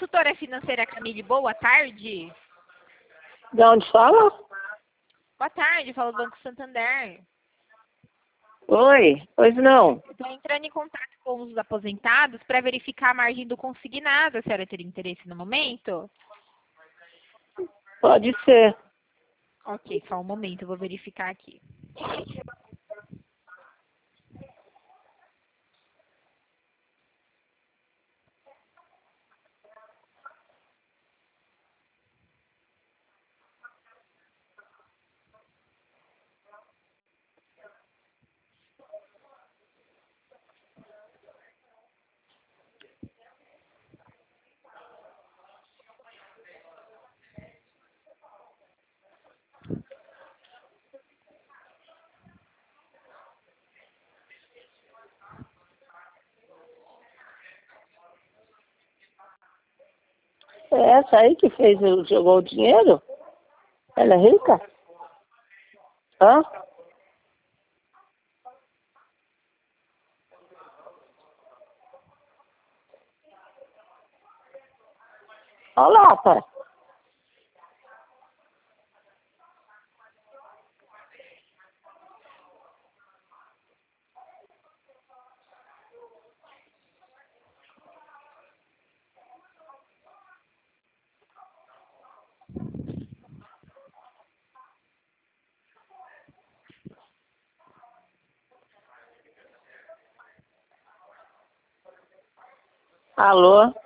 Consultora financeira Camille, boa tarde. De onde fala? Boa tarde, fala do Banco Santander. Oi, pois não. Estou entrando em contato com os aposentados para verificar a margem do consignado. A senhora teria interesse no momento? Pode ser. Ok, só um momento, eu vou verificar aqui. É essa aí que jogou o dinheiro? Ela é rica? Hã? Olha lá, pai. Alô?